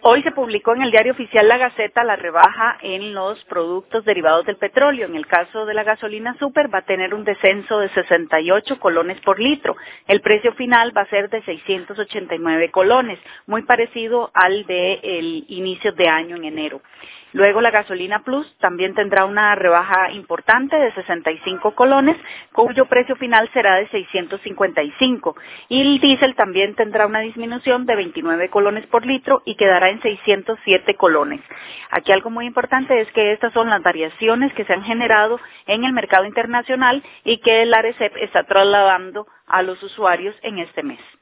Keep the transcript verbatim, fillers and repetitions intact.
Hoy se publicó en el diario oficial La Gaceta la rebaja en los productos derivados del petróleo. En el caso de la gasolina super va a tener un descenso de sesenta y ocho colones por litro. El precio final va a ser de seiscientos ochenta y nueve colones, muy parecido al del inicio de año en enero. Luego la gasolina plus también tendrá una rebaja importante de sesenta y cinco colones, cuyo precio final será de seiscientos cincuenta y cinco. Y el diésel también tendrá una disminución de veintinueve colones por litro y quedará en seiscientos siete colones. Aquí algo muy importante es que estas son las variaciones que se han generado en el mercado internacional y que el ARECEP está trasladando a los usuarios en este mes.